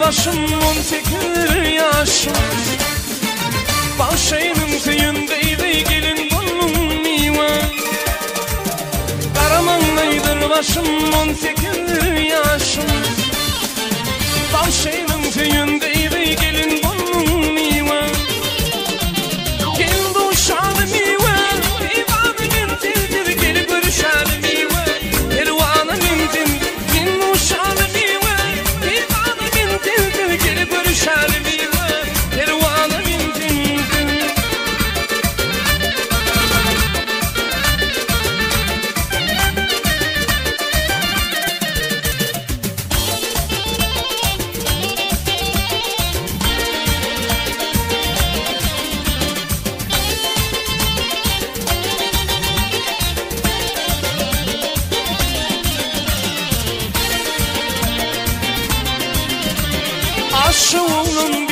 başım 18 yaşım. Bahşeyinin tüyündeydi gelin boynum mivan. Karamanlıydır başım 18 yaşım. Bahşeyinin tüyündeydi gelin boynum mivan. Geldi uşağını mivan, divanın tildir gelip görüşer mivan. Elvanın tildir, geldi uşağını mivan, divanın tildir gelip görüşer mivan. Elvanın tildir. Aşığımın